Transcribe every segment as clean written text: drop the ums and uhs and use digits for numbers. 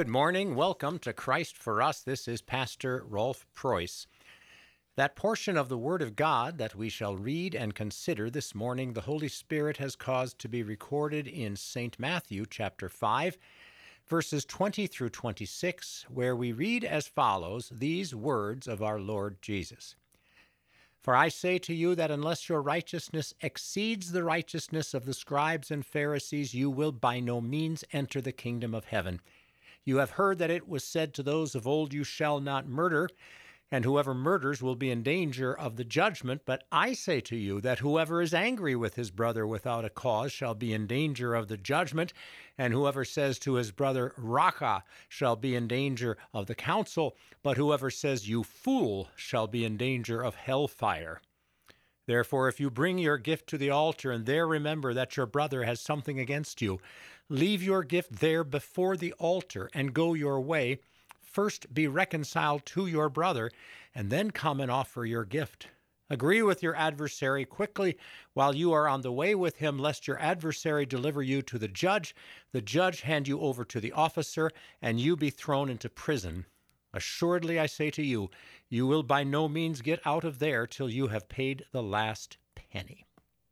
Good morning. Welcome to Christ for Us. This is Pastor Rolf Preuss. That portion of the Word of God that we shall read and consider this morning, the Holy Spirit has caused to be recorded in St. Matthew chapter 5, verses 20 through 26, where we read as follows these words of our Lord Jesus. For I say to you that unless your righteousness exceeds the righteousness of the scribes and Pharisees, you will by no means enter the kingdom of heaven. You have heard that it was said to those of old, you shall not murder, and whoever murders will be in danger of the judgment. But I say to you that whoever is angry with his brother without a cause shall be in danger of the judgment, and whoever says to his brother, Raca, shall be in danger of the council, but whoever says, you fool, shall be in danger of hellfire. Therefore, if you bring your gift to the altar and there remember that your brother has something against you, leave your gift there before the altar and go your way. First be reconciled to your brother, and then come and offer your gift. Agree with your adversary quickly while you are on the way with him, lest your adversary deliver you to the judge hand you over to the officer, and you be thrown into prison. Assuredly, I say to you, you will by no means get out of there till you have paid the last penny.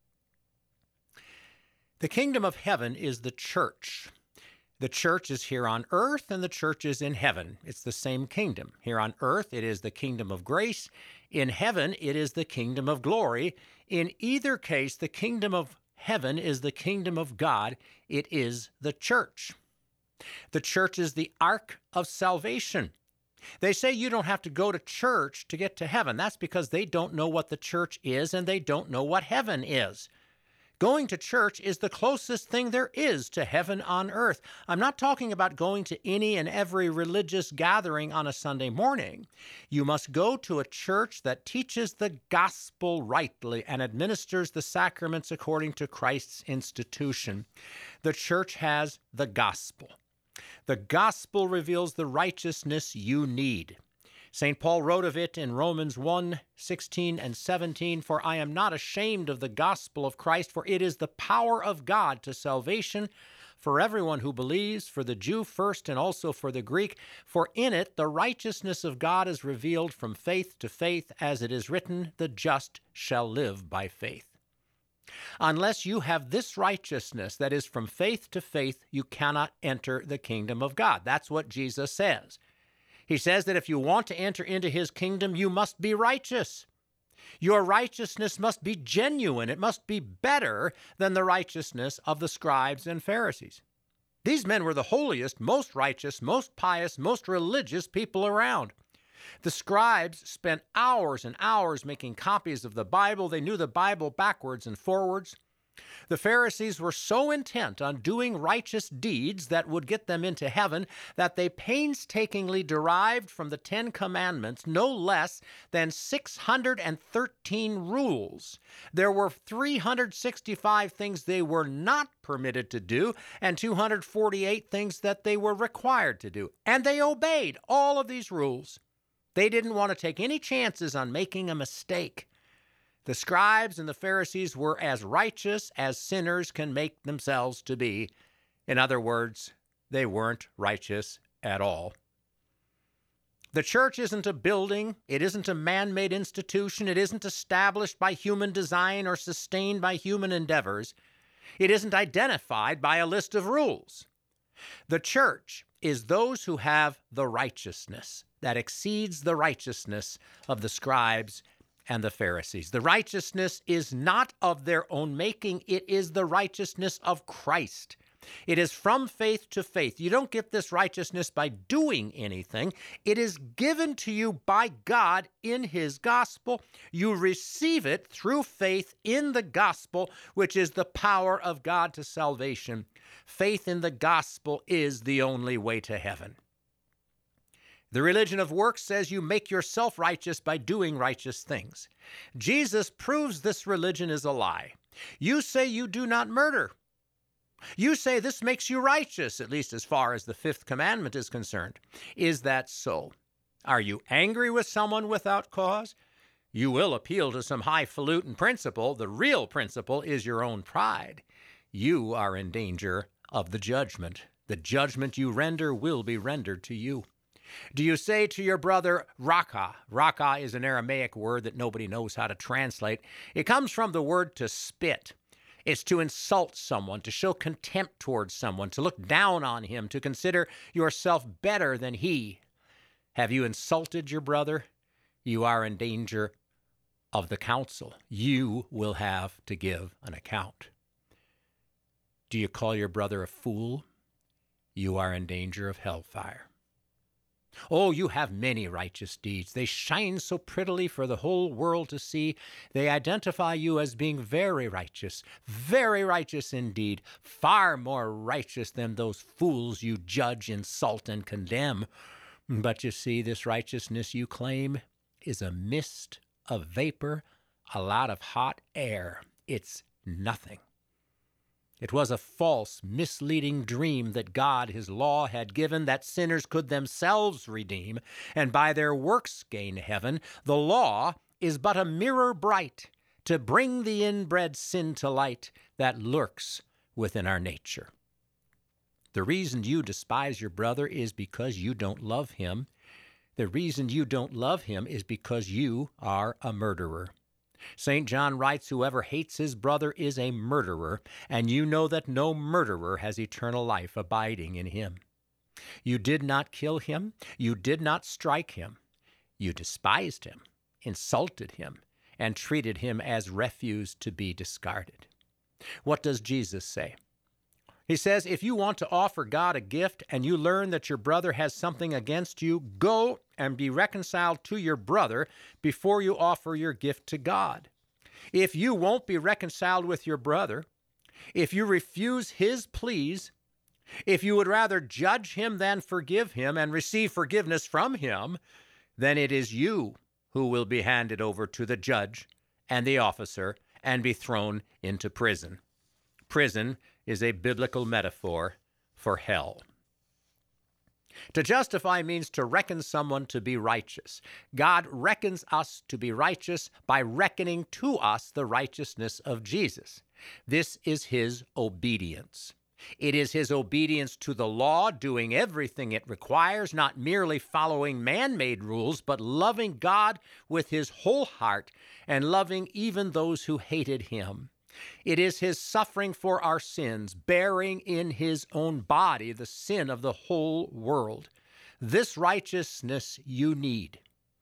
The kingdom of heaven is the church. The church is here on earth, and the church is in heaven. It's the same kingdom. Here on earth, it is the kingdom of grace. In heaven, it is the kingdom of glory. In either case, the kingdom of heaven is the kingdom of God. It is the church. The church is the ark of salvation. They say you don't have to go to church to get to heaven. That's because they don't know what the church is, and they don't know what heaven is. Going to church is the closest thing there is to heaven on earth. I'm not talking about going to any and every religious gathering on a Sunday morning. You must go to a church that teaches the gospel rightly and administers the sacraments according to Christ's institution. The church has the gospel. The gospel reveals the righteousness you need. St. Paul wrote of it in Romans 1:16 and 17, For I am not ashamed of the gospel of Christ, for it is the power of God to salvation for everyone who believes, for the Jew first and also for the Greek. For in it the righteousness of God is revealed from faith to faith, as it is written, the just shall live by faith. Unless you have this righteousness that is from faith to faith, you cannot enter the kingdom of God. That's what Jesus says. He says that if you want to enter into his kingdom, you must be righteous. Your righteousness must be genuine. It must be better than the righteousness of the scribes and Pharisees. These men were the holiest, most righteous, most pious, most religious people around. The scribes spent hours and hours making copies of the Bible. They knew the Bible backwards and forwards. The Pharisees were so intent on doing righteous deeds that would get them into heaven that they painstakingly derived from the 10 Commandments no less than 613 rules. There were 365 things they were not permitted to do and 248 things that they were required to do. And they obeyed all of these rules. They didn't want to take any chances on making a mistake. The scribes and the Pharisees were as righteous as sinners can make themselves to be. In other words, they weren't righteous at all. The church isn't a building. It isn't a man-made institution. It isn't established by human design or sustained by human endeavors. It isn't identified by a list of rules. The church is those who have the righteousness that exceeds the righteousness of the scribes and the Pharisees. The righteousness is not of their own making. It is the righteousness of Christ. It is from faith to faith. You don't get this righteousness by doing anything. It is given to you by God in his gospel. You receive it through faith in the gospel, which is the power of God to salvation. Faith in the gospel is the only way to heaven. The religion of works says you make yourself righteous by doing righteous things. Jesus proves this religion is a lie. You say you do not murder. You say this makes you righteous, at least as far as the 5th commandment is concerned. Is that so? Are you angry with someone without cause? You will appeal to some highfalutin principle. The real principle is your own pride. You are in danger of the judgment. The judgment you render will be rendered to you. Do you say to your brother, Raka? Raka is an Aramaic word that nobody knows how to translate. It comes from the word to spit. It's to insult someone, to show contempt towards someone, to look down on him, to consider yourself better than he. Have you insulted your brother? You are in danger of the council. You will have to give an account. Do you call your brother a fool? You are in danger of hellfire. Oh, you have many righteous deeds. They shine so prettily for the whole world to see. They identify you as being very righteous indeed, far more righteous than those fools you judge, insult, and condemn. But you see, this righteousness you claim is a mist, a vapor, a lot of hot air. It's nothing. It was a false, misleading dream that God, his law, had given that sinners could themselves redeem, and by their works gain heaven. The law is but a mirror bright to bring the inbred sin to light that lurks within our nature. The reason you despise your brother is because you don't love him. The reason you don't love him is because you are a murderer. St. John writes, whoever hates his brother is a murderer, and you know that no murderer has eternal life abiding in him. You did not kill him. You did not strike him. You despised him, insulted him, and treated him as refuse to be discarded. What does Jesus say? He says, if you want to offer God a gift and you learn that your brother has something against you, go and be reconciled to your brother before you offer your gift to God. If you won't be reconciled with your brother, if you refuse his pleas, if you would rather judge him than forgive him and receive forgiveness from him, then it is you who will be handed over to the judge and the officer and be thrown into prison. Prison is a biblical metaphor for hell. To justify means to reckon someone to be righteous. God reckons us to be righteous by reckoning to us the righteousness of Jesus. This is his obedience. It is his obedience to the law, doing everything it requires, not merely following man-made rules, but loving God with his whole heart and loving even those who hated him. It is his suffering for our sins, bearing in his own body the sin of the whole world. This righteousness you need.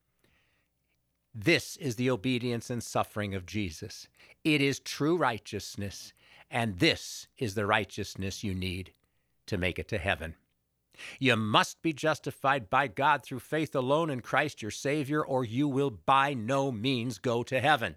This is the obedience and suffering of Jesus. It is true righteousness, and this is the righteousness you need to make it to heaven. You must be justified by God through faith alone in Christ your Savior, or you will by no means go to heaven.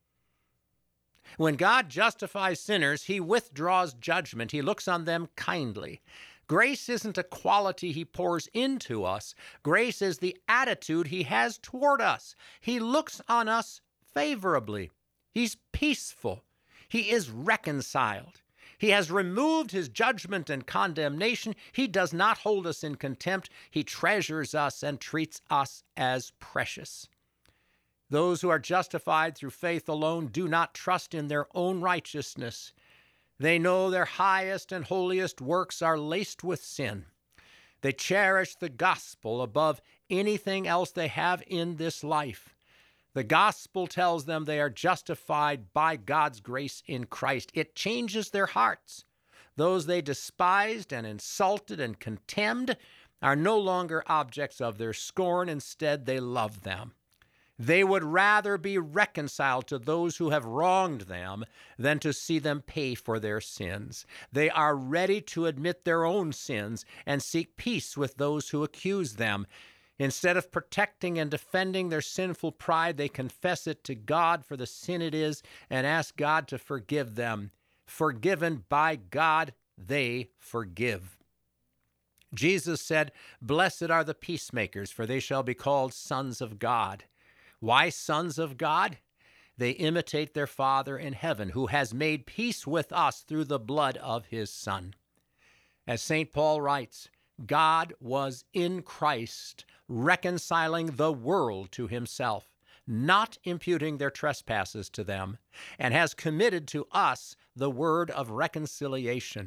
When God justifies sinners, he withdraws judgment. He looks on them kindly. Grace isn't a quality he pours into us. Grace is the attitude he has toward us. He looks on us favorably. He's peaceful. He is reconciled. He has removed his judgment and condemnation. He does not hold us in contempt. He treasures us and treats us as precious. Those who are justified through faith alone do not trust in their own righteousness. They know their highest and holiest works are laced with sin. They cherish the gospel above anything else they have in this life. The gospel tells them they are justified by God's grace in Christ. It changes their hearts. Those they despised and insulted and contemned are no longer objects of their scorn. Instead, they love them. They would rather be reconciled to those who have wronged them than to see them pay for their sins. They are ready to admit their own sins and seek peace with those who accuse them. Instead of protecting and defending their sinful pride, they confess it to God for the sin it is and ask God to forgive them. Forgiven by God, they forgive. Jesus said, "Blessed are the peacemakers, for they shall be called sons of God." Why sons of God? They imitate their Father in heaven, who has made peace with us through the blood of his Son. As St. Paul writes, God was in Christ, reconciling the world to himself, not imputing their trespasses to them, and has committed to us the word of reconciliation.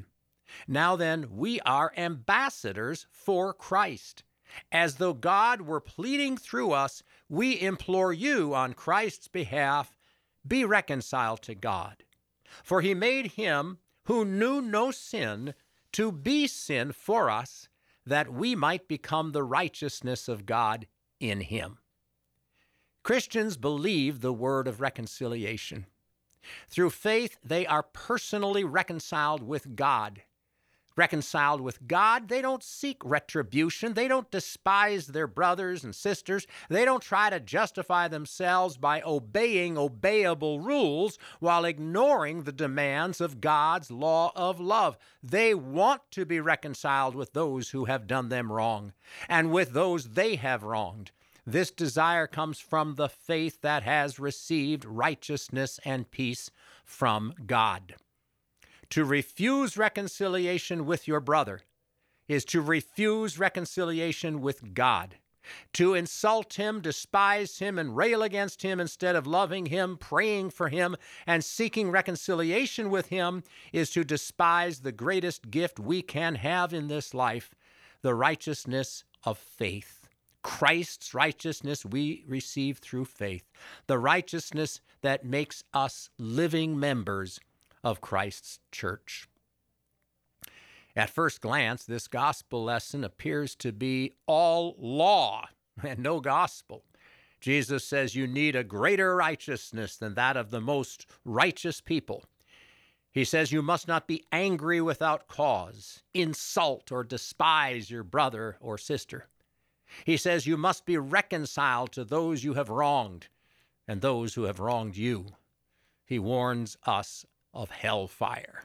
Now then, we are ambassadors for Christ. As though God were pleading through us, we implore you on Christ's behalf, be reconciled to God. For he made him who knew no sin to be sin for us, that we might become the righteousness of God in him. Christians believe the word of reconciliation. Through faith, they are personally reconciled with God. Reconciled with God, they don't seek retribution. They don't despise their brothers and sisters. They don't try to justify themselves by obeying obeyable rules while ignoring the demands of God's law of love. They want to be reconciled with those who have done them wrong and with those they have wronged. This desire comes from the faith that has received righteousness and peace from God. To refuse reconciliation with your brother is to refuse reconciliation with God. To insult him, despise him, and rail against him instead of loving him, praying for him, and seeking reconciliation with him is to despise the greatest gift we can have in this life, the righteousness of faith. Christ's righteousness we receive through faith, the righteousness that makes us living members of Christ's church. At first glance, this gospel lesson appears to be all law and no gospel. Jesus says you need a greater righteousness than that of the most righteous people. He says you must not be angry without cause, insult or despise your brother or sister. He says you must be reconciled to those you have wronged and those who have wronged you. He warns us of hellfire.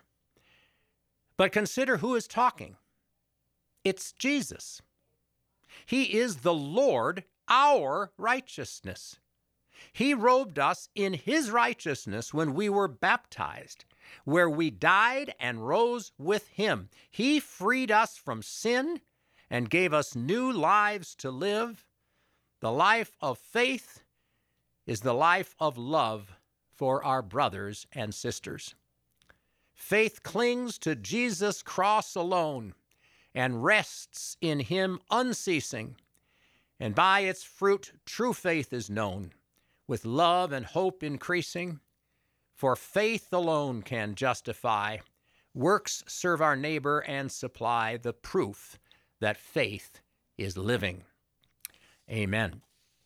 But consider who is talking. It's Jesus. He is the Lord, our righteousness. He robed us in his righteousness when we were baptized, where we died and rose with him. He freed us from sin and gave us new lives to live. The life of faith is the life of love for our brothers and sisters. Faith clings to Jesus' cross alone and rests in him unceasing. And by its fruit, true faith is known, with love and hope increasing. For faith alone can justify. Works serve our neighbor and supply the proof that faith is living. Amen.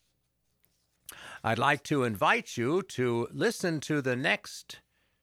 I'd like to invite you to listen to the next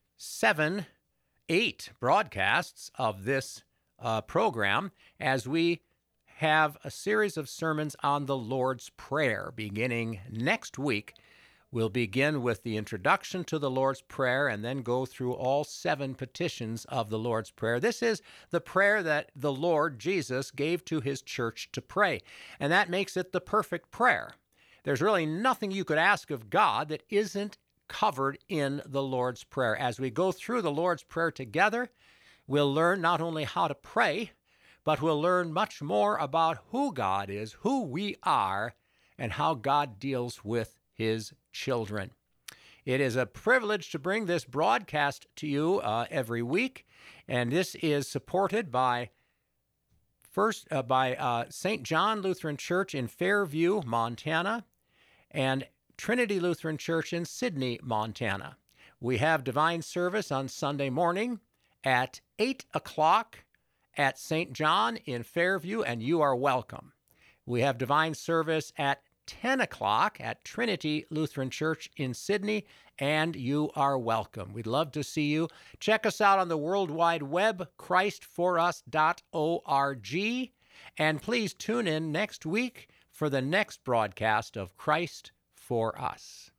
8 broadcasts of this program as we have a series of sermons on the Lord's Prayer beginning next week. We'll begin with the introduction to the Lord's Prayer and then go through all 7 petitions of the Lord's Prayer. This is the prayer that the Lord Jesus gave to his church to pray, and that makes it the perfect prayer. There's really nothing you could ask of God that isn't covered in the Lord's Prayer. As we go through the Lord's Prayer together, we'll learn not only how to pray, but we'll learn much more about who God is, who we are, and how God deals with his children. It is a privilege to bring this broadcast to you every week, and this is supported by St. John Lutheran Church in Fairview, Montana, and Trinity Lutheran Church in Sydney, Montana. We have divine service on Sunday morning at 8 o'clock at St. John in Fairview, and you are welcome. We have divine service at 10 o'clock at Trinity Lutheran Church in Sydney, and you are welcome. We'd love to see you. Check us out on the World Wide Web, christforus.org, and please tune in next week for the next broadcast of Christ for Us.